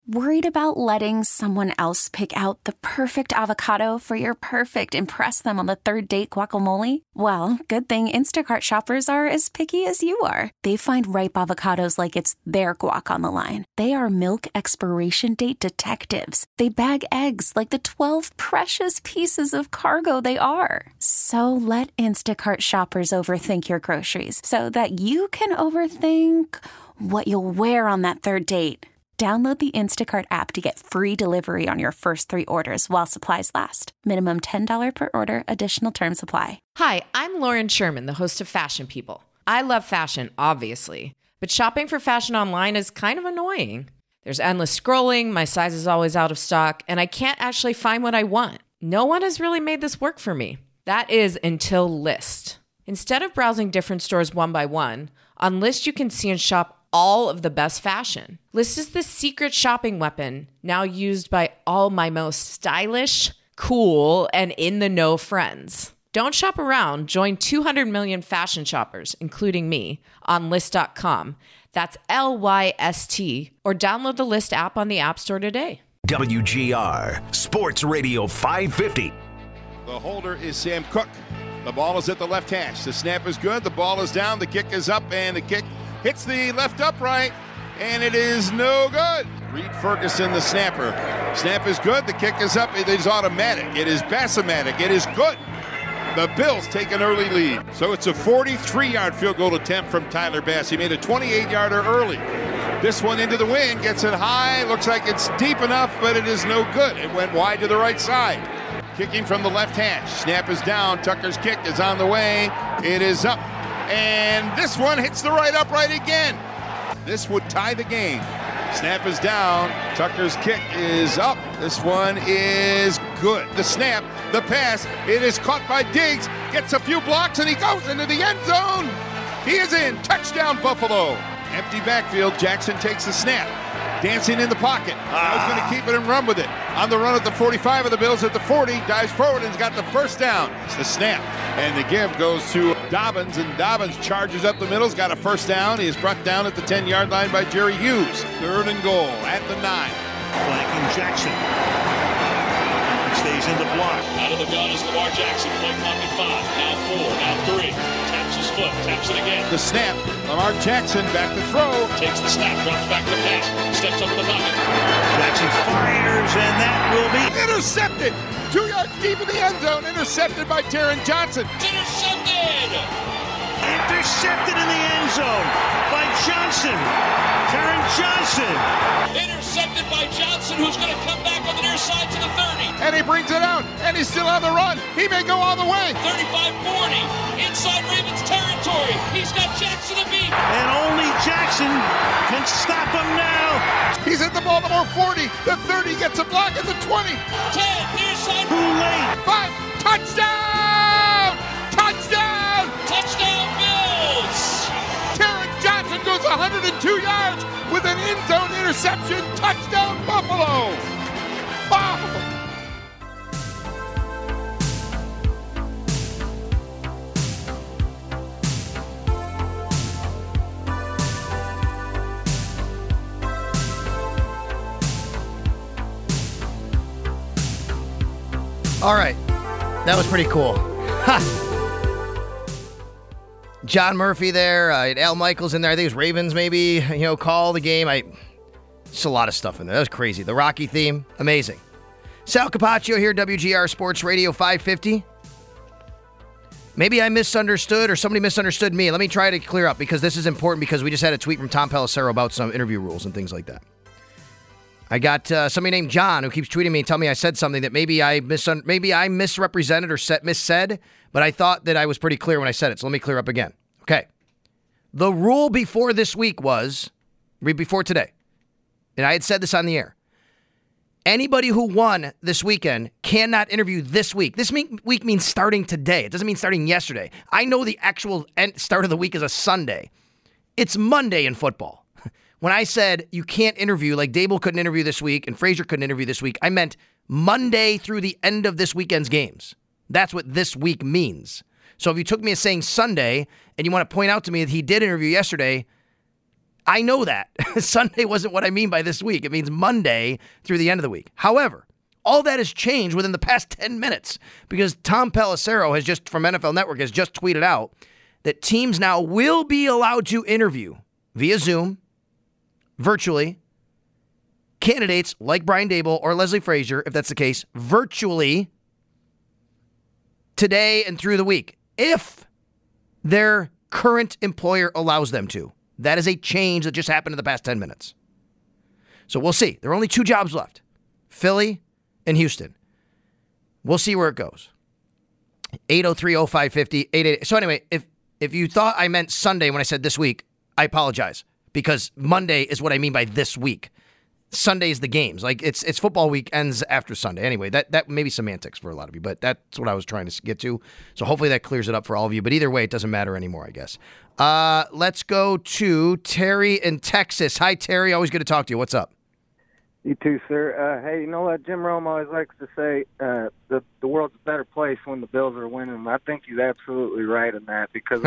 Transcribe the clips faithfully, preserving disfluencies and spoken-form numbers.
Worried about letting someone else pick out the perfect avocado for your perfect impress them on the third date guacamole? Well, good thing Instacart shoppers are as picky as you are. They find ripe avocados like it's their guac on the line. They are milk expiration date detectives. They bag eggs like the twelve precious pieces of cargo they are. So let Instacart shoppers overthink your groceries so that you can overthink what you'll wear on that third date. Download the Instacart app to get free delivery on your first three orders while supplies last. Minimum ten dollars per order. Additional terms apply. Hi, I'm Lauren Sherman, the host of Fashion People. I love fashion, obviously, but shopping for fashion online is kind of annoying. There's endless scrolling, my size is always out of stock, and I can't actually find what I want. No one has really made this work for me. That is until Lyst. Instead of browsing different stores one by one, on Lyst you can see and shop all of the best fashion. Lyst is the secret shopping weapon now used by all my most stylish, cool, and in-the-know friends. Don't shop around. Join two hundred million fashion shoppers, including me, on Lyst dot com. That's L Y S T. Or download the Lyst app on the App Store today. W G R Sports Radio five fifty. The holder is Sam Cook. The ball is at the left hash. The snap is good. The ball is down. The kick is up, and the kick hits the left upright, and it is no good. Reed Ferguson, the snapper. Snap is good. The kick is up. It is automatic. It is Bassomatic. It is good. The Bills take an early lead. So it's a forty-three-yard field goal attempt from Tyler Bass. He made a twenty-eight-yarder early. This one into the wind, gets it high. Looks like it's deep enough, but it is no good. It went wide to the right side. Kicking from the left hash. Snap is down. Tucker's kick is on the way. It is up. And this one hits the right upright again. This would tie the game. Snap is down. Tucker's kick is up. This one is good. The snap, the pass, it is caught by Diggs. Gets a few blocks and he goes into the end zone. He is in. Touchdown, Buffalo. Empty backfield. Jackson takes the snap. Dancing in the pocket. Now he's going to keep it and run with it. On the run at the forty-five of the Bills at the forty. Dives forward and has got the first down. It's the snap. And the give goes to Dobbins. And Dobbins charges up the middle. He's got a first down. He is brought down at the ten-yard line by Jerry Hughes. Third and goal at the nine. Flanking Jackson. He stays in the block. Out of the gun is Lamar Jackson. Play clock at five. Now four. Now three. Taps his foot. Taps it again. The snap. Lamar Jackson back to throw. Takes the snap. Drops back to the pass. Steps up in the pocket. Jackson fires, and that will be intercepted. Two yards deep in the end zone. Intercepted by Taron Johnson. It's intercepted. Intercepted in the end zone by Johnson. Taron Johnson. Intercepted by Johnson, who's going to come back on the near side to the thirty. And he brings it out, and he's still on the run. He may go all the way. thirty-five forty. Inside Ravens territory. He's got Jackson to beat. And only Jackson can stop him now. He's at the Baltimore forty. The thirty gets a block at the twenty. ten. Near side. Too late. Five. Touchdown! Touchdown! Touchdown Bills! Taron Johnson goes one hundred two yards with an end zone interception. Touchdown Buffalo! Wow! All right. That was pretty cool. Ha! John Murphy there, uh, Al Michaels in there. I think it was Ravens maybe, you know, call the game. I Just a lot of stuff in there. That was crazy. The Rocky theme, amazing. Sal Capaccio here, W G R Sports Radio five fifty. Maybe I misunderstood or somebody misunderstood me. Let me try to clear up because this is important because we just had a tweet from Tom Pelissero about some interview rules and things like that. I got uh, somebody named John who keeps tweeting me and telling me I said something that maybe I misun- maybe I misrepresented or set- missaid, but I thought that I was pretty clear when I said it. So let me clear up again. Okay. The rule before this week was, before today, and I had said this on the air, anybody who won this weekend cannot interview this week. This week means starting today. It doesn't mean starting yesterday. I know the actual end start of the week is a Sunday. It's Monday in football. When I said you can't interview, like Dable couldn't interview this week and Frazier couldn't interview this week, I meant Monday through the end of this weekend's games. That's what this week means. So if you took me as saying Sunday and you want to point out to me that he did interview yesterday, I know that. Sunday wasn't what I mean by this week. It means Monday through the end of the week. However, all that has changed within the past ten minutes because Tom Pelissero has just, from N F L Network, has just tweeted out that teams now will be allowed to interview via Zoom, virtually, candidates like Brian Daboll or Leslie Frazier, if that's the case, virtually today and through the week, if their current employer allows them to. That is a change that just happened in the past ten minutes. So we'll see. There are only two jobs left, Philly and Houston. We'll see where it goes. eight oh three oh five five oh, eight eight eight. So anyway, if if you thought I meant Sunday when I said this week, I apologize because Monday is what I mean by this week. Sunday's the games. Like it's it's football week ends after Sunday. Anyway, that that may be semantics for a lot of you, but that's what I was trying to get to. So hopefully that clears it up for all of you. But either way, it doesn't matter anymore, I guess. Uh, let's go to Terry in Texas. Hi, Terry. Always good to talk to you. What's up? You too, sir. Uh, hey, you know what? Jim Rome always likes to say uh, the the world's a better place when the Bills are winning. I think he's absolutely right in that because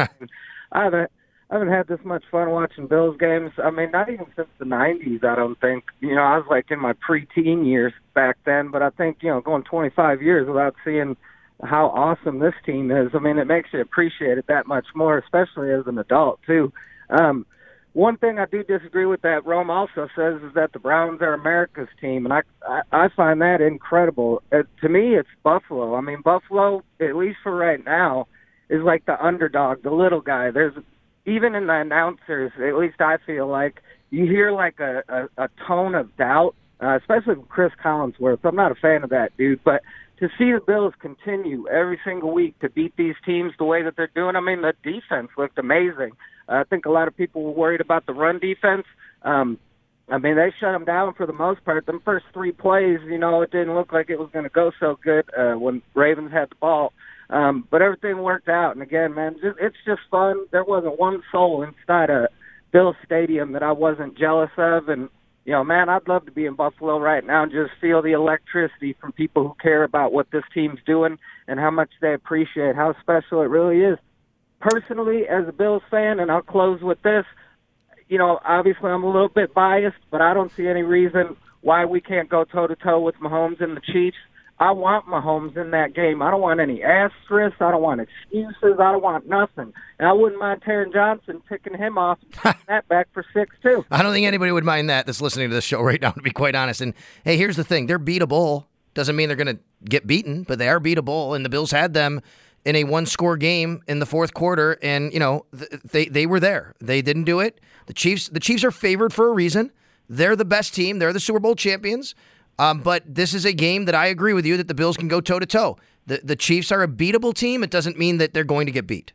I haven't I haven't had this much fun watching Bills games. I mean, not even since the nineties. I don't think. You know, I was like in my preteen years back then, but I think you know going twenty-five years without seeing how awesome this team is. I mean, it makes you appreciate it that much more, especially as an adult too. Um, One thing I do disagree with that Rome also says is that the Browns are America's team, and I I, I find that incredible. Uh, to me, it's Buffalo. I mean, Buffalo, at least for right now, is like the underdog, the little guy. There's even in the announcers, at least I feel like, you hear like a, a, a tone of doubt, uh, especially with Chris Collinsworth. I'm not a fan of that dude, but to see the Bills continue every single week to beat these teams the way that they're doing, I mean, the defense looked amazing. I think a lot of people were worried about the run defense. Um, I mean, they shut them down for the most part. The first three plays, you know, it didn't look like it was going to go so good uh, when Ravens had the ball. Um, but everything worked out. And, again, man, just, it's just fun. There wasn't one soul inside a Bills Stadium that I wasn't jealous of. And, you know, man, I'd love to be in Buffalo right now and just feel the electricity from people who care about what this team's doing and how much they appreciate how special it really is. Personally, as a Bills fan, and I'll close with this, you know, obviously I'm a little bit biased, but I don't see any reason why we can't go toe-to-toe with Mahomes and the Chiefs. I want Mahomes in that game. I don't want any asterisks. I don't want excuses. I don't want nothing. And I wouldn't mind Taron Johnson picking him off and taking that back for six, too. I don't think anybody would mind that that's listening to this show right now, to be quite honest. And, hey, here's the thing. They're beatable. Doesn't mean they're going to get beaten, but they are beatable, and the Bills had them in a one-score game in the fourth quarter, and, you know, they they were there. They didn't do it. The Chiefs the Chiefs are favored for a reason. They're the best team. They're the Super Bowl champions. Um, but this is a game that I agree with you that the Bills can go toe-to-toe. The, the Chiefs are a beatable team. It doesn't mean that they're going to get beat.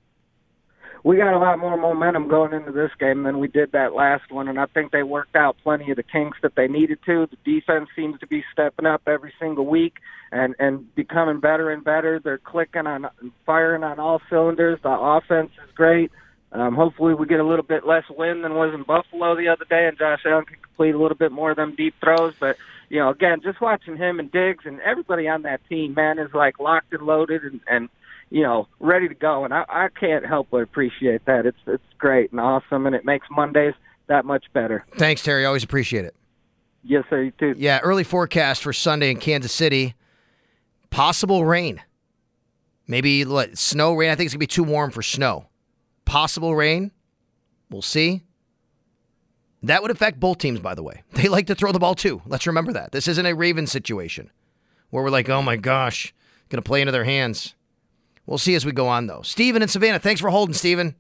We got a lot more momentum going into this game than we did that last one, and I think they worked out plenty of the kinks that they needed to. The defense seems to be stepping up every single week and, and becoming better and better. They're clicking on, firing on all cylinders. The offense is great. Um, hopefully we get a little bit less wind than was in Buffalo the other day, and Josh Allen can complete a little bit more of them deep throws. But, you know, again, just watching him and Diggs and everybody on that team, man, is like locked and loaded and, and you know, ready to go. And I, I can't help but appreciate that. It's it's great and awesome, and it makes Mondays that much better. Thanks, Terry. Always appreciate it. Yes, sir. You too. Yeah, early forecast for Sunday in Kansas City. Possible rain. Maybe what, snow, rain. I think it's going to be too warm for snow. Possible rain. We'll see. That would affect both teams, by the way. They like to throw the ball, too. Let's remember that. This isn't a Ravens situation where we're like, oh, my gosh, going to play into their hands. We'll see as we go on, though. Steven in Savannah, thanks for holding, Steven.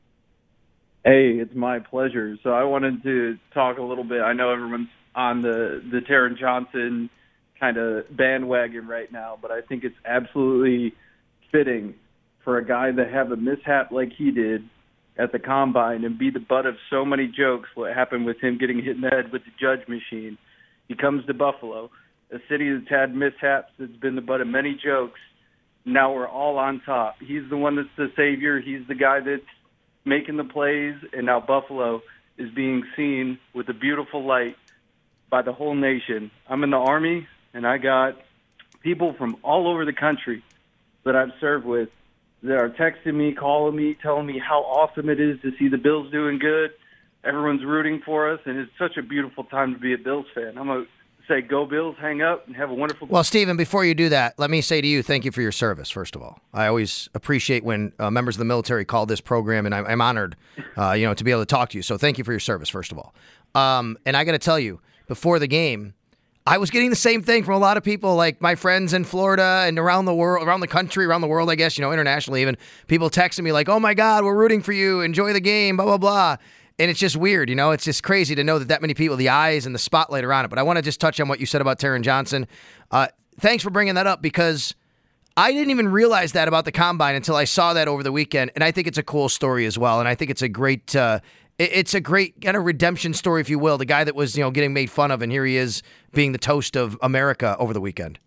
Hey, it's my pleasure. So I wanted to talk a little bit. I know everyone's on the, the Taron Johnson kind of bandwagon right now, but I think it's absolutely fitting for a guy to have a mishap like he did at the Combine and be the butt of so many jokes, what happened with him getting hit in the head with the judge machine. He comes to Buffalo, a city that's had mishaps, that's been the butt of many jokes. Now we're all on top. He's the one that's the savior. He's the guy that's making the plays, and now Buffalo is being seen with a beautiful light by the whole nation. I'm in the Army, and I got people from all over the country that I've served with that are texting me, calling me, telling me how awesome it is to see the Bills doing good. everyone's rooting for us, and it's such a beautiful time to be a Bills fan. I'm going to say go Bills, hang up, and have a wonderful day. Well, Stephen, before you do that, let me say to you, thank you for your service, first of all. I always appreciate when uh, members of the military call this program, and I'm, I'm honored uh, you know, to be able to talk to you. So thank you for your service, first of all. Um, and I got to tell you, before the game, I was getting the same thing from a lot of people, like my friends in Florida and around the world, around the country, around the world, I guess, you know, internationally even. People texting me like, oh, my God, we're rooting for you. Enjoy the game, blah, blah, blah. And it's just weird, you know, it's just crazy to know that that many people, the eyes and the spotlight are on it. But I want to just touch on what you said about Taron Johnson. Uh, thanks for bringing that up, because I didn't even realize that about the Combine until I saw that over the weekend. And I think it's a cool story as well. And I think it's a great, uh, it's a great kind of redemption story, if you will. The guy that was, you know, getting made fun of, and here he is being the toast of America over the weekend.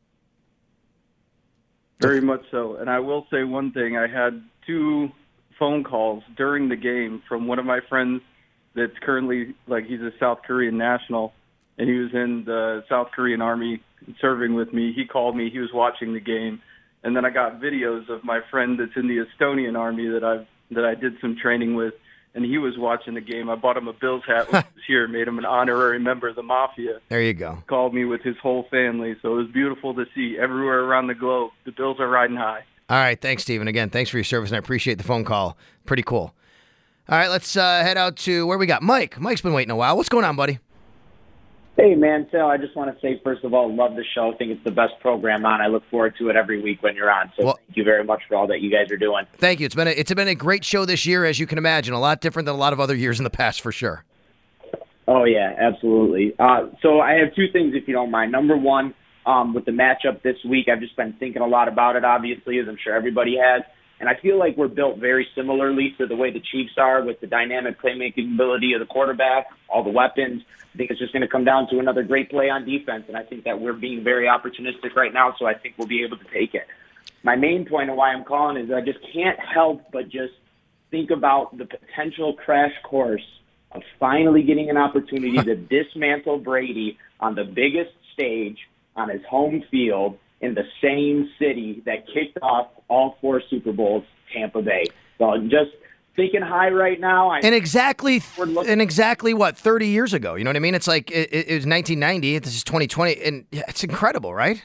Very much so. And I will say one thing. I had two phone calls during the game from one of my friends that's currently, like, he's a South Korean national, and he was in the South Korean Army serving with me. He called me. He was watching the game. And then I got videos of my friend that's in the Estonian Army that I've that I did some training with, and he was watching the game. I bought him a Bills hat when he was here, made him an honorary member of the Mafia. There you go. Called me with his whole family, so it was beautiful to see everywhere around the globe. The Bills are riding high. All right, thanks, Stephen. Again, thanks for your service, and I appreciate the phone call. Pretty cool. All right, let's uh, head out to where we got Mike. Mike's been waiting a while. What's going on, buddy? Hey, man, Sal, I just want to say, first of all, love the show. I think it's the best program on. I look forward to it every week when you're on. So well, thank you very much for all that you guys are doing. Thank you. It's been a, it's been a great show this year, as you can imagine. A lot different than a lot of other years in the past, for sure. Oh, yeah, absolutely. Uh, so I have two things, if you don't mind. Number one, um, with the matchup this week, I've just been thinking a lot about it, obviously, as I'm sure everybody has. And I feel like we're built very similarly to the way the Chiefs are, with the dynamic playmaking ability of the quarterback, all the weapons. I think it's just going to come down to another great play on defense, and I think that we're being very opportunistic right now, so I think we'll be able to take it. My main point of why I'm calling is I just can't help but just think about the potential crash course of finally getting an opportunity to dismantle Brady on the biggest stage on his home field in the same city that kicked off all four Super Bowls, Tampa Bay. So just thinking high right now. I, and exactly, and exactly what, thirty years ago. You know what I mean? It's like it, it was nineteen ninety. This is twenty twenty, and it's incredible, right?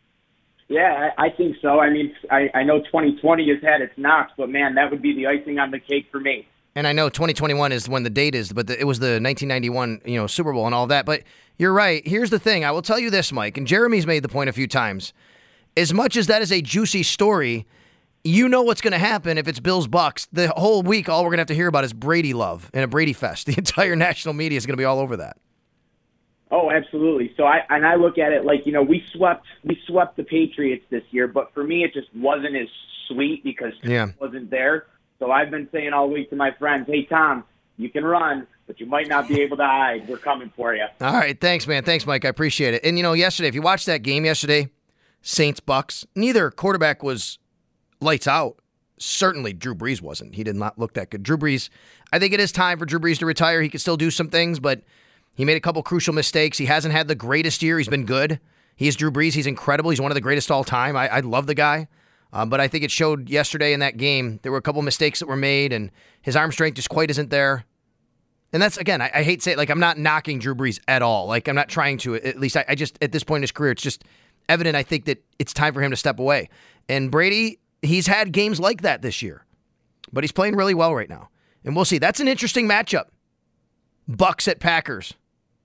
Yeah, I, I think so. I mean, I, I know twenty twenty has had its knocks, but man, that would be the icing on the cake for me. And I know twenty twenty-one is when the date is, but the, it was the nineteen ninety-one, you know, Super Bowl and all that. But you're right. Here's the thing. I will tell you this, Mike, and Jeremy's made the point a few times. As much as that is a juicy story, you know what's going to happen if it's Bills Bucks. The whole week, all we're going to have to hear about is Brady love and a Brady fest. The entire national media is going to be all over that. Oh, absolutely. So I and I look at it like, you know, we swept we swept the Patriots this year, but for me, it just wasn't as sweet because yeah. Tom wasn't there. So I've been saying all week to my friends, hey, Tom, you can run, but you might not be able to hide. We're coming for you. All right. Thanks, man. Thanks, Mike. I appreciate it. And, you know, yesterday, if you watched that game yesterday, Saints Bucks, neither quarterback was lights out. Certainly Drew Brees wasn't. He did not look that good. Drew Brees, I think it is time for Drew Brees to retire. He can still do some things, but he made a couple crucial mistakes. He hasn't had the greatest year. He's been good. He's Drew Brees. He's incredible. He's one of the greatest all time. I, I love the guy. Um, but I think it showed yesterday in that game. There were a couple mistakes that were made, and his arm strength just quite isn't there. And that's, again, I, I hate to say it, like, I'm not knocking Drew Brees at all. Like, I'm not trying to. At least I, I just, at this point in his career, it's just evident, I think, that it's time for him to step away. And Brady, he's had games like that this year, but he's playing really well right now. And we'll see. That's an interesting matchup. Bucks at Packers.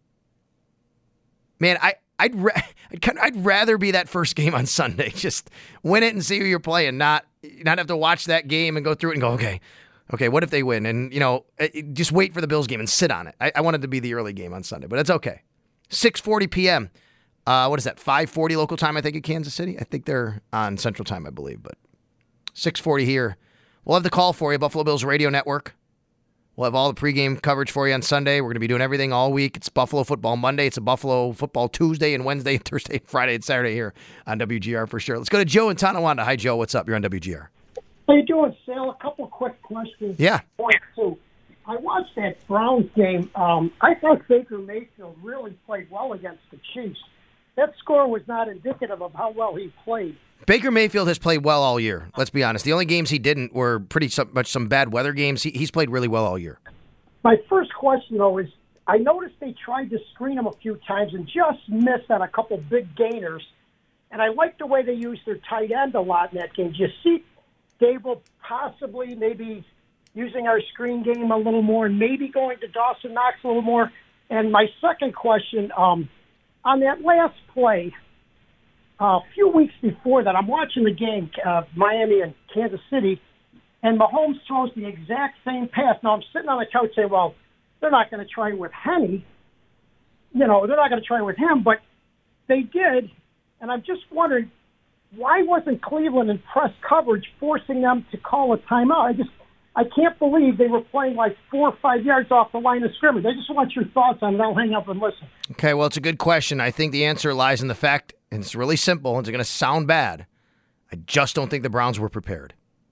Man, I, I'd ra- I'd, kind of, I'd rather be that first game on Sunday. Just win it and see who you're playing, not not have to watch that game and go through it and go, okay, okay, what if they win? And, you know, just wait for the Bills game and sit on it. I, I wanted to be the early game on Sunday, but it's okay. six forty p.m. Uh, what is that, five forty local time, I think, in Kansas City? I think they're on Central Time, I believe, but six forty here. We'll have the call for you, Buffalo Bills Radio Network. We'll have all the pregame coverage for you on Sunday. We're going to be doing everything all week. It's Buffalo Football Monday. It's a Buffalo Football Tuesday and Wednesday and Thursday and Friday and Saturday here on W G R for sure. Let's go to Joe in Tonawanda. Hi, Joe. What's up? You're on W G R. How you doing, Sal? A couple of quick questions. Yeah. Point two. I watched that Browns game. Um, I thought Baker Mayfield really played well against the Chiefs. That score was not indicative of how well he played. Baker Mayfield has played well all year. Let's be honest. The only games he didn't were pretty some, much some bad weather games. He, he's played really well all year. My first question, though, is I noticed they tried to screen him a few times and just missed on a couple big gainers. And I like the way they use their tight end a lot in that game. Do you see Dable possibly maybe using our screen game a little more and maybe going to Dawson Knox a little more? And my second question, um, on that last play, uh, a few weeks before that, I'm watching the game, uh, Miami and Kansas City, and Mahomes throws the exact same pass. Now, I'm sitting on the couch saying, well, they're not going to try with Henny. You know, they're not going to try with him, but they did. And I'm just wondering, why wasn't Cleveland in press coverage forcing them to call a timeout? I just, I can't believe they were playing like four or five yards off the line of scrimmage. I just want your thoughts on it. I'll hang up and listen. Okay, well, it's a good question. I think the answer lies in the fact, and it's really simple, and it's going to sound bad. I just don't think the Browns were prepared.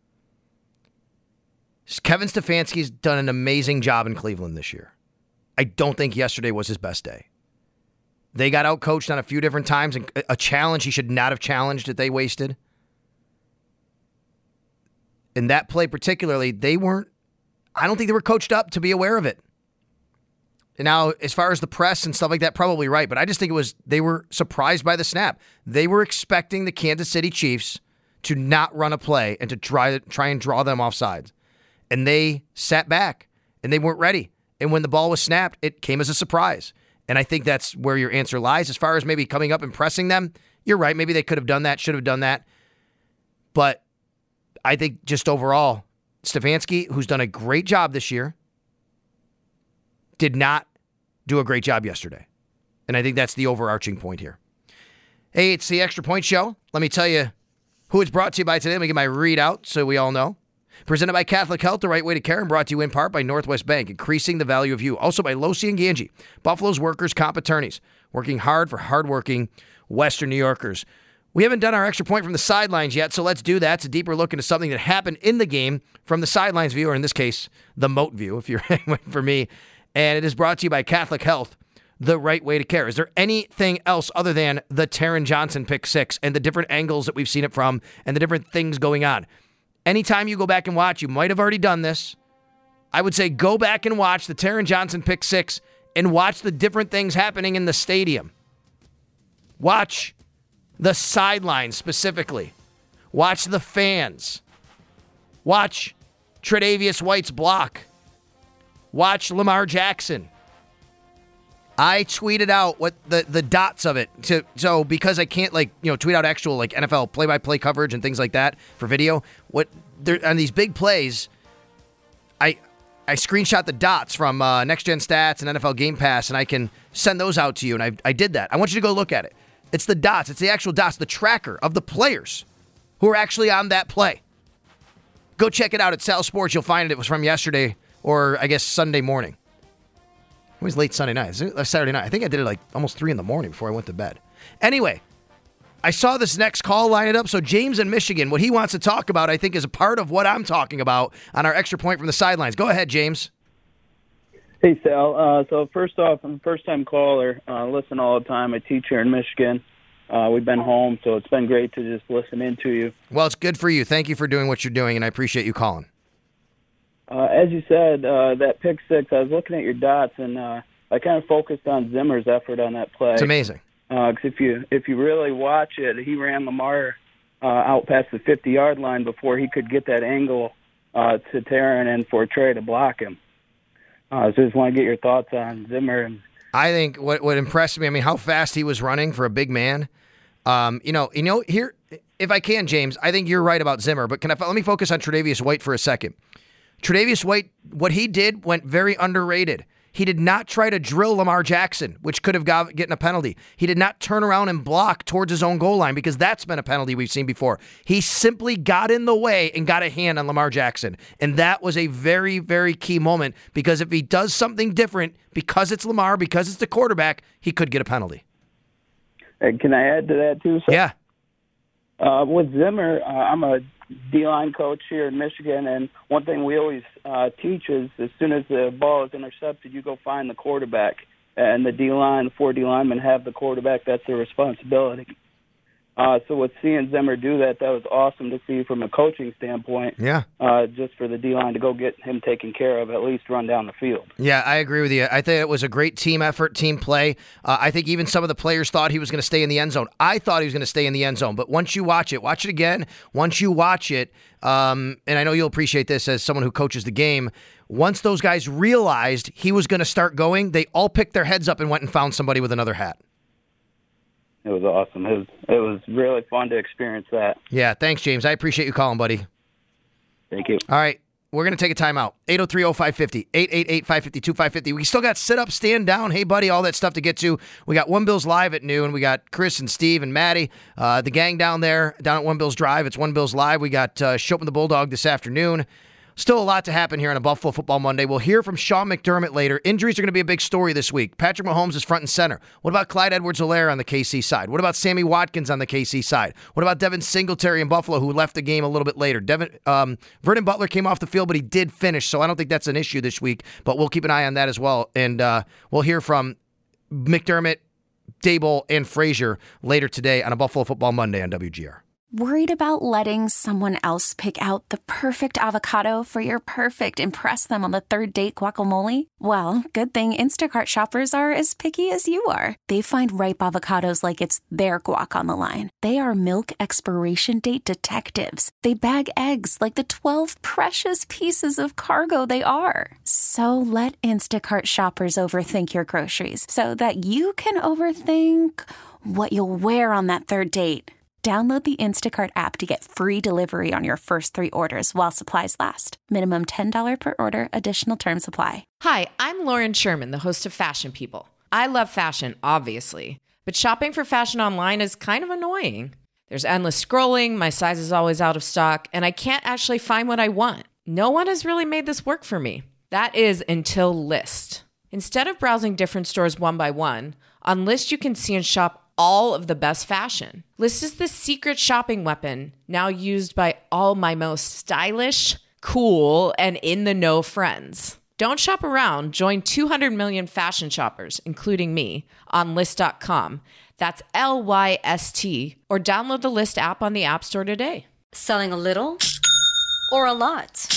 Kevin Stefanski's done an amazing job in Cleveland this year. I don't think yesterday was his best day. They got out-coached on a few different times, and a challenge he should not have challenged that they wasted. In that play particularly, they weren't, I don't think they were coached up to be aware of it. And now, as far as the press and stuff like that, probably right, but I just think it was, they were surprised by the snap. They were expecting the Kansas City Chiefs to not run a play and to try, try and draw them off sides. And they sat back, and they weren't ready. And when the ball was snapped, it came as a surprise. And I think that's where your answer lies. As far as maybe coming up and pressing them, you're right. Maybe they could have done that, should have done that. But I think just overall, Stefanski, who's done a great job this year, did not do a great job yesterday. And I think that's the overarching point here. Hey, it's the Extra Point Show. Let me tell you who it's brought to you by today. Let me get my readout so we all know. Presented by Catholic Health, the right way to care, and brought to you in part by Northwest Bank, increasing the value of you. Also by Losi and Ganji, Buffalo's workers' comp attorneys, working hard for hardworking Western New Yorkers. We haven't done our Extra Point from the sidelines yet, so let's do that. It's a deeper look into something that happened in the game from the sidelines view, or in this case, the moat view, if you're for me. And it is brought to you by Catholic Health, the right way to care. Is there anything else other than the Taron Johnson pick six and the different angles that we've seen it from and the different things going on? Anytime you go back and watch, you might have already done this. I would say go back and watch the Taron Johnson pick six and watch the different things happening in the stadium. Watch the sidelines specifically. Watch the fans. Watch Tre'Davious White's block. Watch Lamar Jackson. I tweeted out what the, the dots of it. To, so because I can't like, you know, tweet out actual like N F L play-by-play coverage and things like that for video, what there on these big plays, I I screenshot the dots from uh, Next Gen Stats and N F L Game Pass, and I can send those out to you. And I I did that. I want you to go look at it. It's the dots. It's the actual dots, the tracker of the players who are actually on that play. Go check it out at Sal Sports. You'll find it. It was from yesterday, or I guess Sunday morning. It was late Sunday night. It was Saturday night. I think I did it like almost three in the morning before I went to bed. Anyway, I saw this next call line it up. So James in Michigan, what he wants to talk about, I think, is a part of what I'm talking about on our Extra Point from the sidelines. Go ahead, James. Hey, Sal. Uh, so first off, I'm a first-time caller. Uh, listen all the time. I teach here in Michigan. Uh, we've been home, so it's been great to just listen in to you. Well, it's good for you. Thank you for doing what you're doing, and I appreciate you calling. Uh, as you said, uh, that pick six, I was looking at your dots, and uh, I kind of focused on Zimmer's effort on that play. It's amazing. Because uh, if you if you really watch it, he ran Lamar uh, out past the fifty-yard line before he could get that angle uh, to Taron and for Trey to block him. Uh, so I just want to get your thoughts on Zimmer. And I think what what impressed me, I mean, how fast he was running for a big man. Um, you know, you know, here, if I can, James, I think you're right about Zimmer, but can I let me focus on Tre'Davious White for a second. Tre'Davious White, what he did went very underrated. He did not try to drill Lamar Jackson, which could have got getting a penalty. He did not turn around and block towards his own goal line because that's been a penalty we've seen before. He simply got in the way and got a hand on Lamar Jackson. And that was a very, very key moment because if he does something different, because it's Lamar, because it's the quarterback, he could get a penalty. Hey, can I add to that too? So, yeah. Uh, with Zimmer, uh, I'm a D-line coach here in Michigan, and one thing we always uh, teach is as soon as the ball is intercepted, you go find the quarterback. And the D-line, the four D linemen have the quarterback. That's their responsibility. Uh, so with seeing Zimmer do that, that was awesome to see from a coaching standpoint. Yeah. Uh, just for the D-line to go get him taken care of, at least run down the field. Yeah, I agree with you. I think it was a great team effort, team play. Uh, I think even some of the players thought he was going to stay in the end zone. I thought he was going to stay in the end zone. But once you watch it, watch it again. Once you watch it, um, and I know you'll appreciate this as someone who coaches the game, once those guys realized he was going to start going, they all picked their heads up and went and found somebody with another hat. It was awesome. It was it was really fun to experience that. Yeah, thanks, James. I appreciate you calling, buddy. Thank you. All right, we're going to take a timeout. eight oh three oh five five oh, eight eight eight, five five two, five five oh. We still got sit up, stand down, hey, buddy, all that stuff to get to. We got One Bills Live at noon. We got Chris and Steve and Maddie, uh, the gang down there, down at One Bills Drive. It's One Bills Live. We got uh, Shopen the Bulldog this afternoon. Still a lot to happen here on a Buffalo Football Monday. We'll hear from Sean McDermott later. Injuries are going to be a big story this week. Patrick Mahomes is front and center. What about Clyde Edwards-Helaire on the K C side? What about Sammy Watkins on the K C side? What about Devin Singletary in Buffalo, who left the game a little bit later? Devin, um, Vernon Butler came off the field, but he did finish, so I don't think that's an issue this week, but we'll keep an eye on that as well. And uh, we'll hear from McDermott, Dable, and Frazier later today on a Buffalo Football Monday on W G R. Worried about letting someone else pick out the perfect avocado for your perfect impress them on the third date guacamole? Well, good thing Instacart shoppers are as picky as you are. They find ripe avocados like it's their guac on the line. They are milk expiration date detectives. They bag eggs like the twelve precious pieces of cargo they are. So let Instacart shoppers overthink your groceries so that you can overthink what you'll wear on that third date. Download the Instacart app to get free delivery on your first three orders while supplies last. Minimum ten dollars per order. Additional terms apply. Hi, I'm Lauren Sherman, the host of Fashion People. I love fashion, obviously, but shopping for fashion online is kind of annoying. There's endless scrolling, my size is always out of stock, and I can't actually find what I want. No one has really made this work for me. That is until Lyst. Instead of browsing different stores one by one, on Lyst you can see and shop all of the best fashion. Lyst is the secret shopping weapon now used by all my most stylish, cool, and in-the-know friends. Don't shop around. Join two hundred million fashion shoppers, including me, on Lyst dot com. That's L Y S T. Or download the Lyst app on the App Store today. Selling a little or a lot?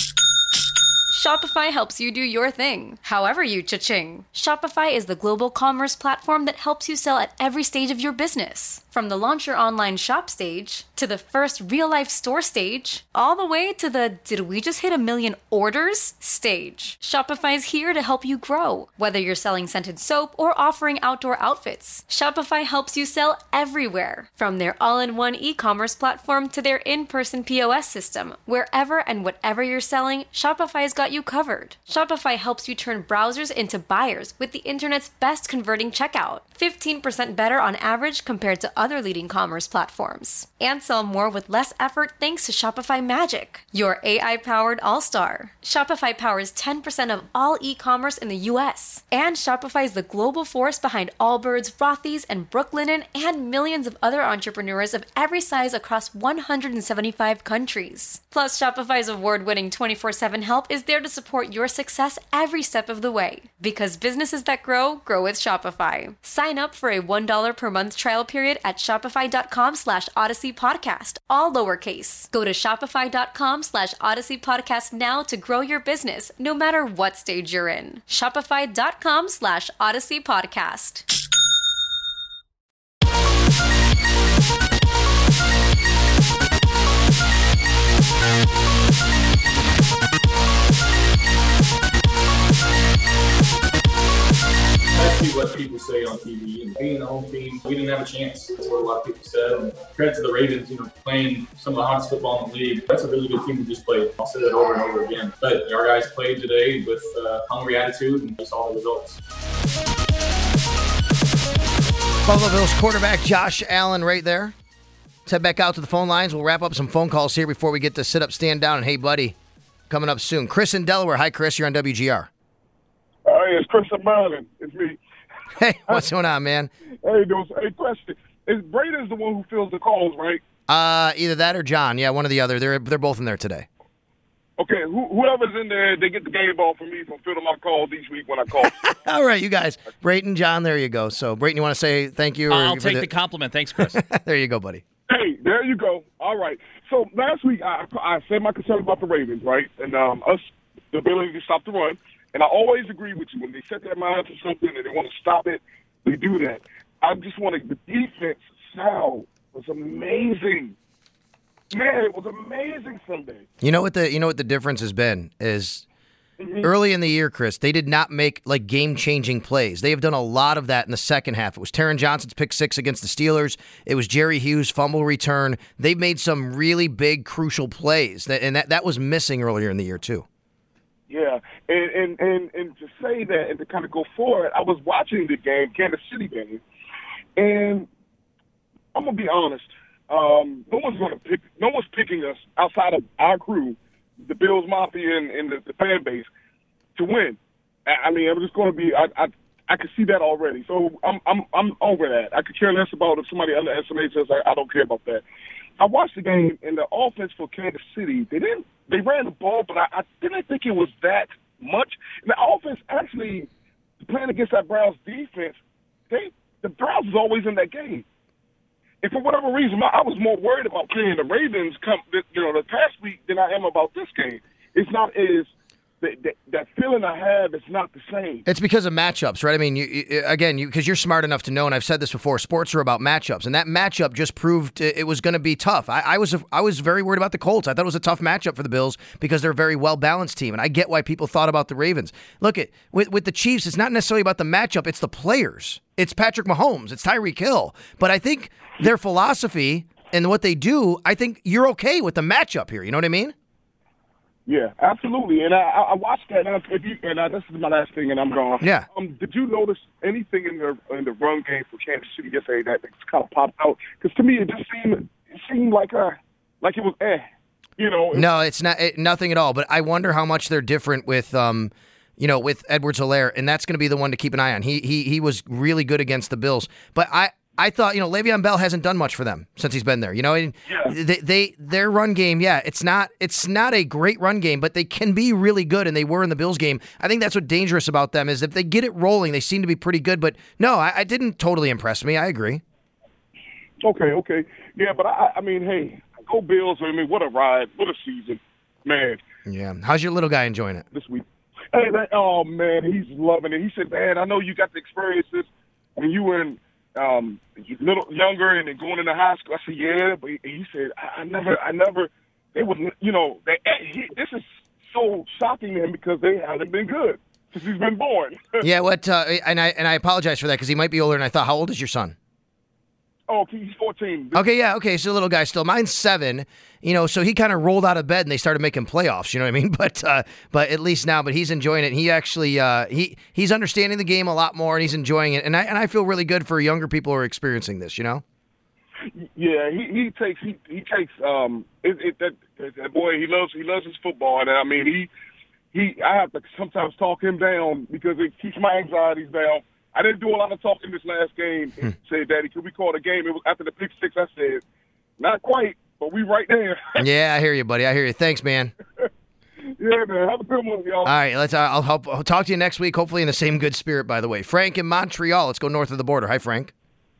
Shopify helps you do your thing, however you cha-ching. Shopify is the global commerce platform that helps you sell at every stage of your business. From the launch your online shop stage, to the first real-life store stage, all the way to the did we just hit a million orders stage. Shopify's here to help you grow. Whether you're selling scented soap or offering outdoor outfits, Shopify helps you sell everywhere. From their all-in-one e-commerce platform to their in-person P O S system, wherever and whatever you're selling, Shopify's got you covered. Shopify helps you turn browsers into buyers with the internet's best converting checkout. fifteen percent better on average compared to other leading commerce platforms. And sell more with less effort thanks to Shopify Magic, your A I-powered all-star. Shopify powers ten percent of all e-commerce in the U S. And Shopify is the global force behind Allbirds, Rothy's, and Brooklinen, and millions of other entrepreneurs of every size across one hundred seventy-five countries. Plus, Shopify's award-winning twenty-four seven help is there to support your success every step of the way. Because businesses that grow, grow with Shopify. Sign up for a one dollar per month trial period at shopify.com slash Odyssey Podcast, all lowercase. Go to shopify.com slash Odyssey Podcast now to grow your business, no matter what stage you're in. Shopify.com slash Odyssey Podcast. That's what people say on T V. And being the home team, we didn't have a chance. That's what a lot of people said. And credit to the Ravens, you know, playing some of the hottest football in the league. That's a really good team we just played. I'll say that over and over again. But our guys played today with uh, hungry attitude, and we saw the results. Buffalo Bills quarterback Josh Allen right there. Let's head back out to the phone lines. We'll wrap up some phone calls here before we get to sit up, stand down, and hey, buddy, coming up soon. Chris in Delaware. Hi, Chris. You're on W G R. Hey, it's Chris in Maryland. It's me. Hey, what's going on, man? Hey, those. Hey, question. Is Braden's the one who fills the calls, right? Uh, either that or John. Yeah, one or the other. They're they're both in there today. Okay, who, whoever's in there, they get the game ball from me from filling my calls each week when I call. All right, you guys. Brayton, John, there you go. So, Brayton, you want to say thank you? Or I'll take the, the compliment. Thanks, Chris. There you go, buddy. Hey, There you go. All right. So last week I, I said my concern about the Ravens, right, and um, us the ability to stop the run. And I always agree with you when they set their mind to something and they want to stop it, they do that. I just wanted the defense. Sal was amazing. Man, it was amazing Sunday. You know what the you know what the difference has been is Mhm. early in the year, Chris, they did not make like game-changing plays. They have done a lot of that in the second half. It was Taron Johnson's pick six against the Steelers. It was Jerry Hughes' fumble return. They've made some really big, crucial plays, that, and that, that was missing earlier in the year too. Yeah, and, and, and, and to say that and to kind of go forward, I was watching the game, Kansas City game, and I'm going to be honest. Um, no one's going to pick. No one's picking us outside of our crew, the Bills Mafia and, and the, the fan base, to win. I, I mean, I'm just going to be. I, I I can see that already. So I'm I'm I'm over that. I could care less about if somebody underestimates us. I, I don't care about that. I watched the game, and the offense for Kansas City, they didn't. They ran the ball, but I, I didn't think it was that much. And the offense actually playing against that Browns defense, they the Browns was always in that game. And for whatever reason, I was more worried about playing the Ravens, come, you know, the past week than I am about this game. It's not as that, that, that feeling I have. It's not the same. It's because of matchups, right? I mean, you, you, again, you because you're smart enough to know, and I've said this before. Sports are about matchups, and that matchup just proved it was going to be tough. I, I was I was very worried about the Colts. I thought it was a tough matchup for the Bills because they're a very well balanced team, and I get why people thought about the Ravens. Look at with with the Chiefs, it's not necessarily about the matchup; it's the players. It's Patrick Mahomes. It's Tyreek Hill. But I think their philosophy and what they do, I think you're okay with the matchup here. You know what I mean? Yeah, absolutely. And I, I watched that. And, if you, and I, this is my last thing, and I'm gone. Yeah. Um, did you notice anything in the in the run game for Kansas City yesterday that kind of popped out? Because to me, it just seemed it seemed like a like it was eh. You know. It, no, it's not it, nothing at all. But I wonder how much they're different with um. You know, with Edwards-Helaire, and that's going to be the one to keep an eye on. He he he was really good against the Bills, but I, I thought you know Le'Veon Bell hasn't done much for them since he's been there. You know, and Yeah. they, they their run game, yeah, it's not it's not a great run game, but they can be really good, and they were in the Bills game. I think that's what's dangerous about them is if they get it rolling, they seem to be pretty good. But no, I, I didn't totally impress me. I agree. Okay, okay, yeah, but I I mean, hey, go Bills! I mean, what a ride, what a season, man. Yeah, how's your little guy enjoying it This week. Hey, man, oh, man, he's loving it. He said, man, I know you got the experiences when you were in, um, little younger and then going into high school. I said, yeah, but he, he said, I, I never, I never, they would, you know, they, he, this is so shocking to him because they haven't been good since he's been born. Yeah, what? Uh, and I and I apologize for that because he might be older than I thought. How old is your son? Oh, he's fourteen. Okay, yeah, okay, so little guy still. Mine's seven, you know, so he kind of rolled out of bed and they started making playoffs, you know what I mean? But uh, but at least now, but he's enjoying it. And he actually, uh, he he's understanding the game a lot more and he's enjoying it. And I and I feel really good for younger people who are experiencing this, you know? Yeah, he, he takes, he, he takes, um, it, it, that, that boy, he loves, he loves his football. And I mean, he, he, I have to sometimes talk him down because it keeps my anxieties down. I didn't do a lot of talking this last game. Hmm. Said, Daddy, could we call the game? It was after the pick six. I said, not quite, but we right there. Yeah, I hear you, buddy. I hear you. Thanks, man. Yeah, man. Have a good one, y'all. All right, let's. Uh, I'll help. I'll talk to you next week. Hopefully, in the same good spirit. By the way, Frank in Montreal. Let's go north of the border. Hi, Frank.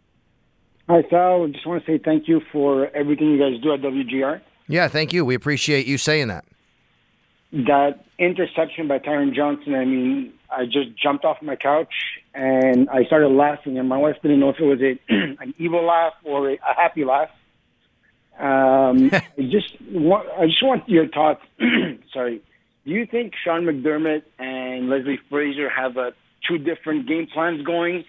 Hi, Sal. I just want to say thank you for everything you guys do at W G R. Yeah, thank you. We appreciate you saying that. That interception by Tyron Johnson. I mean, I just jumped off my couch and I started laughing, and my wife didn't know if it was a an evil laugh or a, a happy laugh. Um, I just want, I just want your thoughts. Sorry, do you think Sean McDermott and Leslie Frazier have a, two different game plans going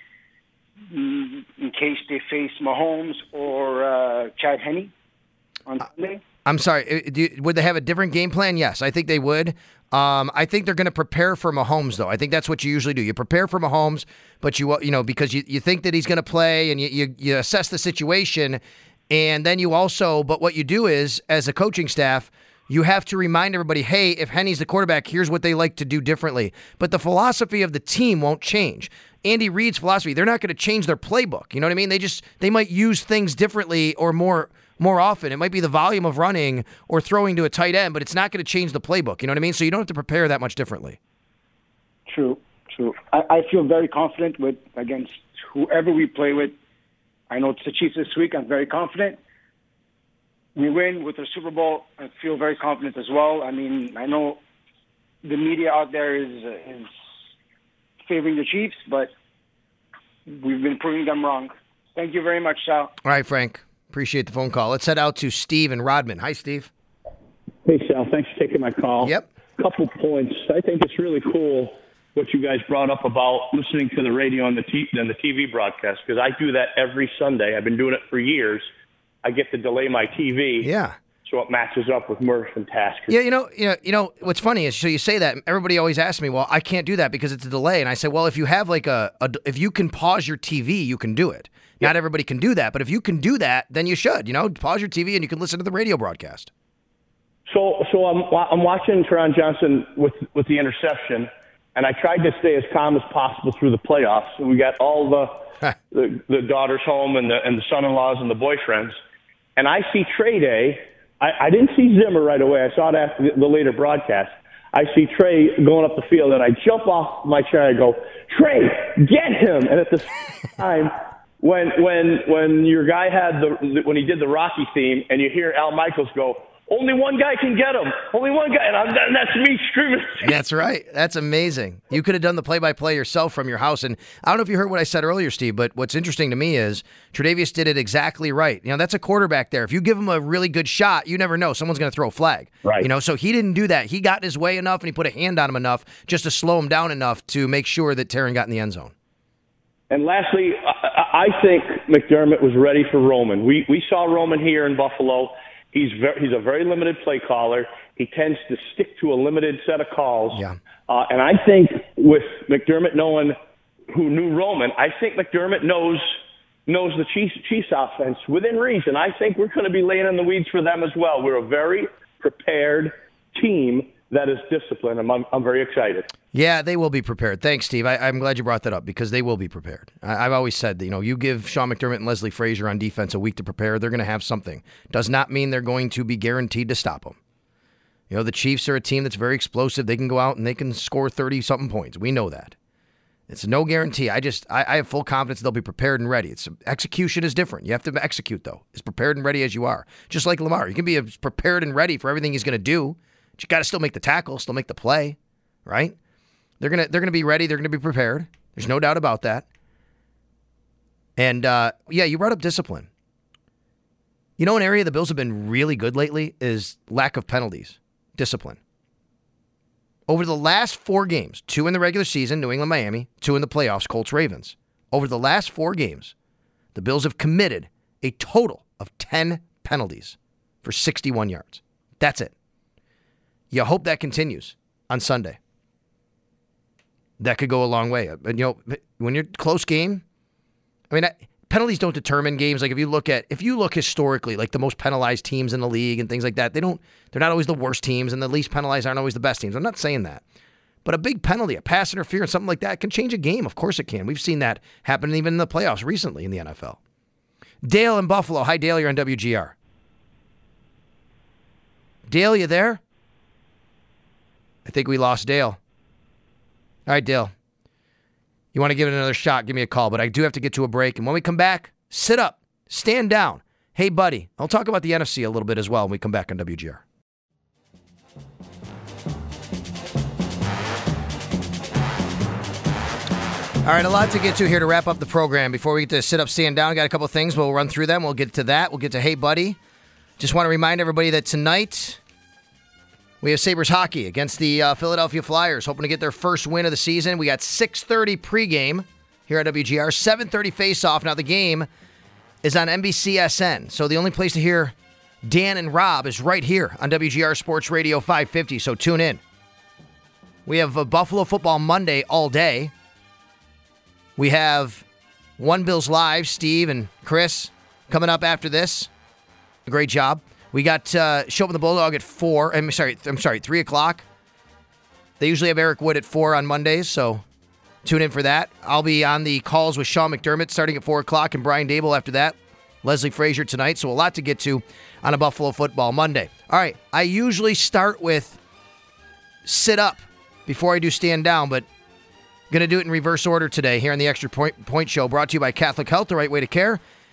in case they face Mahomes or uh, Chad Henne on Sunday? I'm sorry. Do you, would they have a different game plan? Yes, I think they would. Um, I think they're going to prepare for Mahomes, though. I think that's what you usually do. You prepare for Mahomes, but you you know because you, you think that he's going to play, and you, you you assess the situation, and then you also. But what you do is, as a coaching staff, you have to remind everybody, hey, if Henny's the quarterback, here's what they like to do differently. But the philosophy of the team won't change. Andy Reid's philosophy, they're not going to change their playbook. You know what I mean? They just they might use things differently or more. More often. It might be the volume of running or throwing to a tight end, but it's not going to change the playbook. You know what I mean? So you don't have to prepare that much differently. True, true. I, I feel very confident with against whoever we play with. I know it's the Chiefs this week. I'm very confident. we win with the Super Bowl. I feel very confident as well. I mean, I know the media out there is is favoring the Chiefs, but we've been proving them wrong. Thank you very much, Sal. All right, Frank. Appreciate the phone call. Let's head out to Steve and Rodman. Hi, Steve. Hey, Sal. Thanks for taking my call. Yep. Couple points. I think it's really cool what you guys brought up about listening to the radio and the T- and the T V broadcast, because I do that every Sunday. I've been doing it for years. I get to delay my T V. Yeah. So it matches up with Murph and Tasker. Yeah, you know, you know, you know. What's funny is, so you say that, everybody always asks me, "Well, I can't do that because it's a delay." And I say, "Well, if you have like a, a if you can pause your T V, you can do it. Yeah. Not everybody can do that, but if you can do that, then you should. You know, pause your T V and you can listen to the radio broadcast." So, so I'm I'm watching Taron Johnson with with the interception, and I tried to stay as calm as possible through the playoffs. And we got all the the, the daughters home and the and the son-in-laws and the boyfriends, and I see Trey Day. I, I didn't see Zimmer right away. I saw it after the, the later broadcast. I see Trey going up the field, and I jump off my chair. I go, Trey, get him! And at the same time, when when when your guy had the when he did the Rocky theme, and you hear Al Michaels go, only one guy can get him. Only one guy, and, I'm, and that's me screaming. That's right. That's amazing. You could have done the play-by-play yourself from your house. And I don't know if you heard what I said earlier, Steve, but what's interesting to me is Tre'Davious did it exactly right. You know, that's a quarterback there. If you give him a really good shot, you never know. Someone's going to throw a flag. Right. You know, so he didn't do that. He got in his way enough, and he put a hand on him enough just to slow him down enough to make sure that Taron got in the end zone. And lastly, I, I think McDermott was ready for Roman. We we saw Roman here in Buffalo. He's very, he's a very limited play caller. He tends to stick to a limited set of calls. Yeah. Uh, and I think with McDermott knowing who knew Roman, I think McDermott knows knows the Chiefs, Chiefs offense within reason. I think we're going to be laying in the weeds for them as well. We're a very prepared team that is disciplined. I'm, I'm, I'm very excited. Yeah, they will be prepared. Thanks, Steve. I, I'm glad you brought that up because they will be prepared. I, I've always said that, you know, you give Sean McDermott and Leslie Frazier on defense a week to prepare, they're going to have something. Does not mean they're going to be guaranteed to stop them. You know, the Chiefs are a team that's very explosive. They can go out and they can score thirty-something points. We know that. It's no guarantee. I just, I, I have full confidence they'll be prepared and ready. It's execution is different. You have to execute, though, as prepared and ready as you are. Just like Lamar. You can be as prepared and ready for everything he's going to do, but you got to still make the tackle, still make the play, right? They're gonna they're gonna be ready. They're gonna be prepared. There's no doubt about that. And uh, yeah, you brought up discipline. You know, an area the Bills have been really good lately is lack of penalties, discipline. Over the last four games, two in the regular season, New England, Miami, two in the playoffs, Colts, Ravens. Over the last four games, the Bills have committed a total of ten penalties for sixty-one yards. That's it. You hope that continues on Sunday. That could go a long way. And, you know, when you're close game, I mean, penalties don't determine games. Like if you look at, if you look historically, like the most penalized teams in the league and things like that, they don't, they're not always the worst teams, and the least penalized aren't always the best teams. I'm not saying that. But a big penalty, a pass interference, something like that can change a game. Of course it can. We've seen that happen even in the playoffs recently in the N F L. Dale in Buffalo. Hi, Dale. You're on W G R. Dale, you there? I think we lost Dale. All right, Dale. You want to give it another shot, give me a call. But I do have to get to a break. And when we come back, sit up, stand down. Hey, buddy. I'll talk about the N F C a little bit as well when we come back on W G R. All right, a lot to get to here to wrap up the program. Before we get to sit up, stand down, got a couple of things. We'll run through them. We'll get to that. We'll get to Hey, buddy. Just want to remind everybody that tonight we have Sabres hockey against the uh, Philadelphia Flyers, hoping to get their first win of the season. We got six thirty pregame here at W G R, seven thirty face-off. Now, the game is on N B C S N, so the only place to hear Dan and Rob is right here on W G R Sports Radio five fifty, so tune in. We have a Buffalo Football Monday all day. We have One Bills Live, Steve and Chris, coming up after this. Great job. We got uh, Show Up in the Bulldog at four. I'm sorry, I'm sorry, three o'clock. They usually have Eric Wood at four on Mondays, so tune in for that. I'll be on the calls with Sean McDermott starting at four o'clock and Brian Dable after that. Leslie Frazier tonight, so a lot to get to on a Buffalo Football Monday. All right, I usually start with sit up before I do stand down, but going to do it in reverse order today here on the Extra Point, Point Show, brought to you by Catholic Health, the right way to care.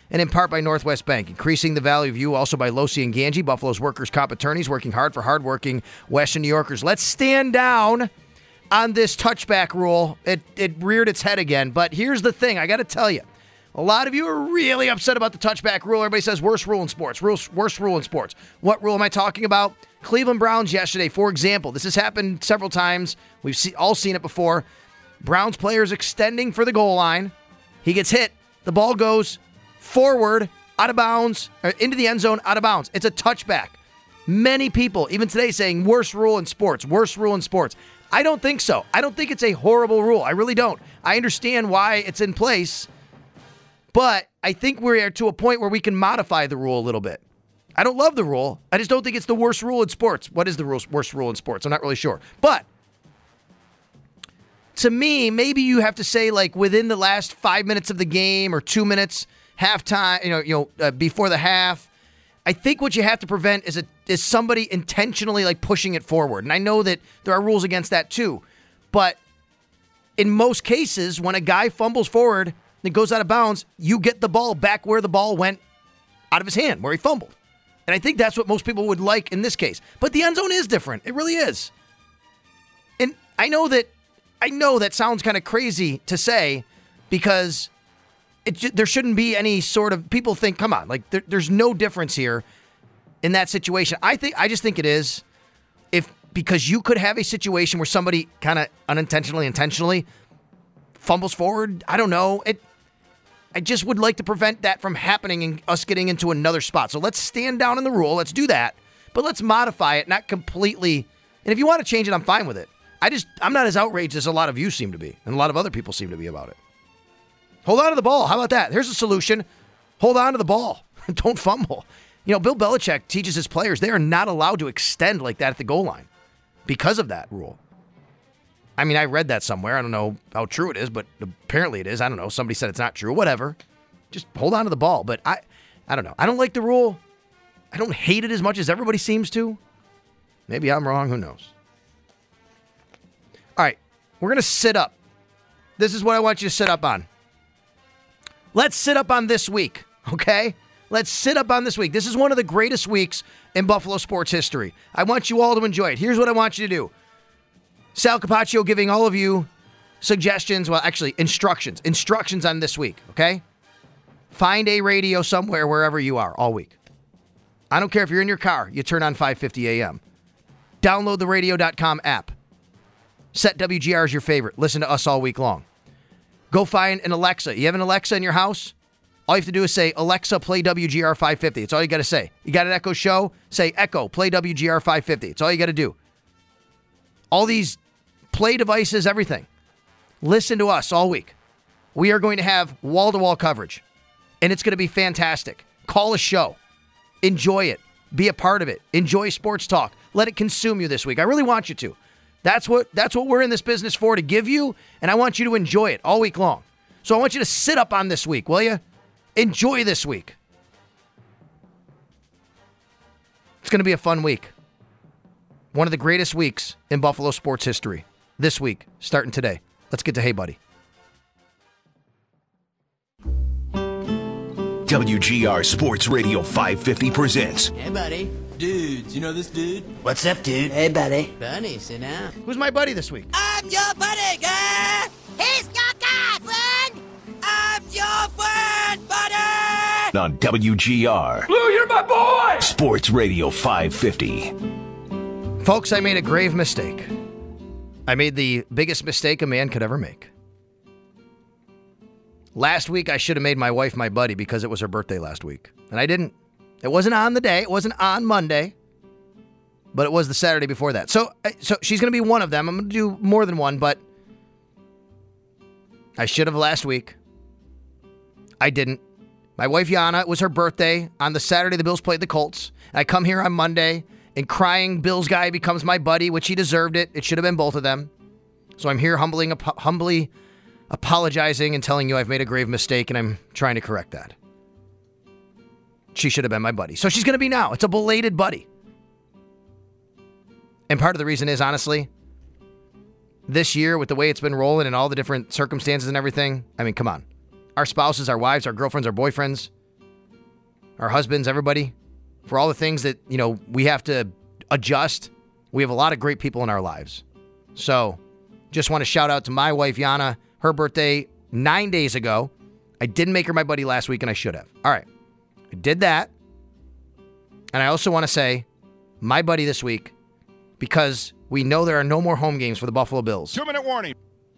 and in part by Northwest Bank, increasing the value of you also by Losi and Ganji, Buffalo's workers' comp attorneys, working hard for hardworking Western New Yorkers. Let's stand down on this touchback rule. It, it reared its head again, but here's the thing. I got to tell you, a lot of you are really upset about the touchback rule. Everybody says worst rule in sports, rules, worst rule in sports. What rule am I talking about? Cleveland Browns yesterday, for example. This has happened several times. We've see, all seen it before. Browns players extending for the goal line. He gets hit. The ball goes forward, out of bounds, or into the end zone, out of bounds. It's a touchback. Many people, even today, saying worst rule in sports, worst rule in sports. I don't think so. I don't think it's a horrible rule. I really don't. I understand why it's in place, but I think we're to a point where we can modify the rule a little bit. I don't love the rule. I just don't think it's the worst rule in sports. What is the worst rule in sports? I'm not really sure. But to me, maybe you have to say, like, within the last five minutes of the game or two minutes, halftime, you know, you know, uh, before the half. I think what you have to prevent is a, is somebody intentionally, like, pushing it forward. And I know that there are rules against that too. But in most cases, when a guy fumbles forward and goes out of bounds, you get the ball back where the ball went out of his hand, where he fumbled. And I think that's what most people would like in this case. But the end zone is different. It really is. And I know that I know that sounds kind of crazy to say because it, there shouldn't be any sort of, people think, come on, like there, there's no difference here in that situation. I think I just think it is if because you could have a situation where somebody kind of unintentionally, intentionally fumbles forward. I don't know. It. I just would like to prevent that from happening and us getting into another spot. So let's stand down on the rule. Let's do that. But let's modify it, not completely. And if you want to change it, I'm fine with it. I just, I'm not as outraged as a lot of you seem to be, and a lot of other people seem to be about it. Hold on to the ball. How about that? Here's a solution. Hold on to the ball. Don't fumble. You know, Bill Belichick teaches his players they are not allowed to extend like that at the goal line because of that rule. I mean, I read that somewhere. I don't know how true it is, but apparently it is. I don't know. Somebody said it's not true. Whatever. Just hold on to the ball. But I I don't know. I don't like the rule. I don't hate it as much as everybody seems to. Maybe I'm wrong. Who knows? All right. We're going to sit up. This is what I want you to sit up on. Let's sit up on this week, okay? Let's sit up on this week. This is one of the greatest weeks in Buffalo sports history. I want you all to enjoy it. Here's what I want you to do. Sal Capaccio giving all of you suggestions, well, actually, instructions. Instructions on this week, okay? Find a radio somewhere, wherever you are, all week. I don't care if you're in your car, you turn on five fifty a.m. Download the radio dot com app. Set W G R as your favorite. Listen to us all week long. Go find an Alexa. You have an Alexa in your house? All you have to do is say, Alexa, play W G R five fifty. It's all you got to say. You got an Echo Show? Say, Echo, play W G R five fifty. It's all you got to do. All these play devices, everything. Listen to us all week. We are going to have wall-to-wall coverage, and it's going to be fantastic. Call a show. Enjoy it. Be a part of it. Enjoy sports talk. Let it consume you this week. I really want you to. That's what that's what we're in this business for, to give you, and I want you to enjoy it all week long. So I want you to sit up on this week, will you? Enjoy this week. It's going to be a fun week. One of the greatest weeks in Buffalo sports history. This week, starting today. Let's get to Hey Buddy. W G R Sports Radio five fifty presents. Hey, buddy. Dudes, you know this dude? What's up, dude? Hey, buddy. Buddy, sit down. Who's my buddy this week? I'm your buddy, guy. He's your guy, friend. I'm your friend, buddy. On W G R. Lou, you're my boy. Sports Radio five fifty. Folks, I made a grave mistake. I made the biggest mistake a man could ever make. Last week, I should have made my wife my buddy because it was her birthday last week. And I didn't. It wasn't on the day. It wasn't on Monday. But it was the Saturday before that. So, so she's going to be one of them. I'm going to do more than one, but I should have last week. I didn't. My wife, Yana, it was her birthday. On the Saturday, the Bills played the Colts. I come here on Monday, and crying Bills guy becomes my buddy, which he deserved it. It should have been both of them. So I'm here humbling, humbly apologizing and telling you I've made a grave mistake, and I'm trying to correct that. She should have been my buddy. So she's going to be now. It's a belated buddy. And part of the reason is, honestly, this year, with the way it's been rolling and all the different circumstances and everything, I mean, come on. Our spouses, our wives, our girlfriends, our boyfriends, our husbands, everybody, for all the things that, you know, we have to adjust. We have a lot of great people in our lives. So just want to shout out to my wife, Yana. Her birthday nine days ago. I didn't make her my buddy last week, and I should have. All right. I did that. And I also want to say my buddy this week, because we know there are no more home games for the Buffalo Bills. Two-minute warning.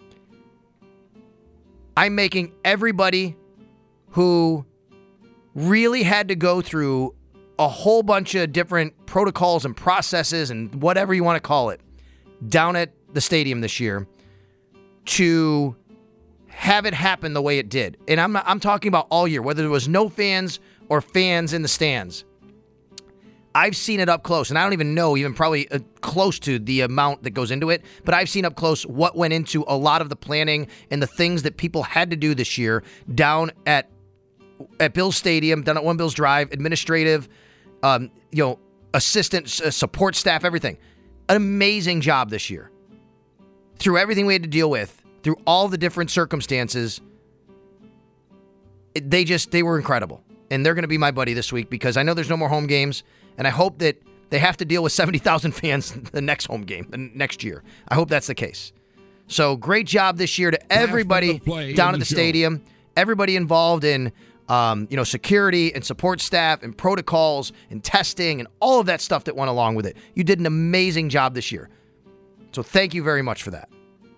I'm making everybody who really had to go through a whole bunch of different protocols and processes and whatever you want to call it down at the stadium this year to have it happen the way it did. And I'm I'm talking about all year, whether there was no fans or fans in the stands. I've seen it up close, and I don't even know even probably uh, close to the amount that goes into it, but I've seen up close what went into a lot of the planning and the things that people had to do this year down at at Bills Stadium, down at One Bills Drive, administrative, um, you know, assistant, uh, support staff, everything. An amazing job this year. Through everything we had to deal with, through all the different circumstances, it, they just, they were incredible. And they're going to be my buddy this week because I know there's no more home games, and I hope that they have to deal with seventy thousand fans the next home game, the next year. I hope that's the case. So great job this year to everybody down at the stadium, everybody involved in um, you know, security and support staff and protocols and testing and all of that stuff that went along with it. You did an amazing job this year. So thank you very much for that.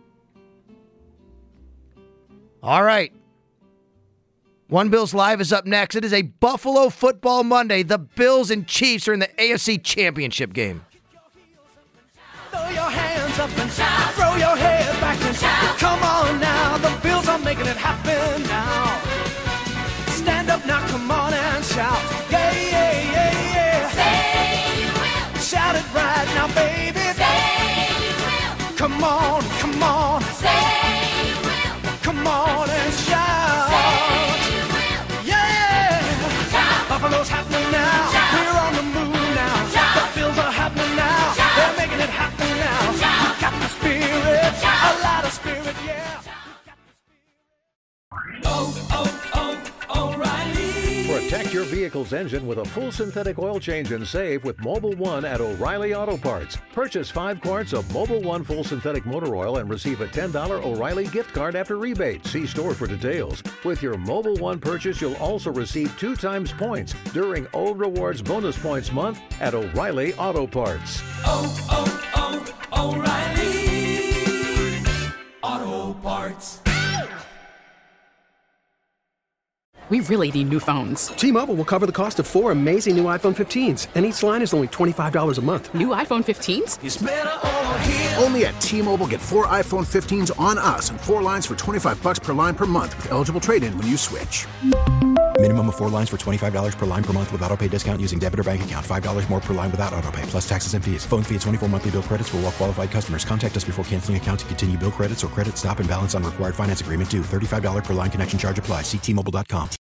All right. One Bills Live is up next. It is a Buffalo Football Monday. The Bills and Chiefs are in the A F C Championship game. Throw your hands up and shout. Throw your head back and shout. Come on now, the Bills are making it happen now. Stand up now, come on and shout. Yeah, yeah, yeah, yeah. Say you will. Shout it right now, baby. Say you will. Come on, come on. Say you will. Come on and shout. Say you will. Yeah. Shout. Buffalo's happening now. Shout. We're on the move now. Shout. The Bills are happening now. Shout. They're making it happen now. Shout. Got the spirit. Shout. A lot of spirit, yeah. Oh, oh, oh, O'Reilly. Protect your vehicle's engine with a full synthetic oil change and save with Mobil one at O'Reilly Auto Parts. Purchase five quarts of Mobil one full synthetic motor oil and receive a ten dollars O'Reilly gift card after rebate. See store for details. With your Mobil one purchase, you'll also receive two times points during O Rewards Bonus Points Month at O'Reilly Auto Parts. Oh, oh, oh, O'Reilly Auto Parts. We really need new phones. T-Mobile will cover the cost of four amazing new iPhone fifteens, and each line is only twenty-five dollars a month. New iPhone fifteens? It's better over here. Only at T-Mobile, get four iPhone fifteens on us and four lines for twenty-five bucks per line per month with eligible trade-in when you switch. Minimum of four lines for twenty-five dollars per line per month with autopay discount using debit or bank account. five dollars more per line without autopay, plus taxes and fees. Phone fee at twenty-four monthly bill credits for well-qualified customers. Contact us before canceling account to continue bill credits or credit stop and balance on required finance agreement due. thirty-five dollars per line connection charge applies. See T Mobile dot com.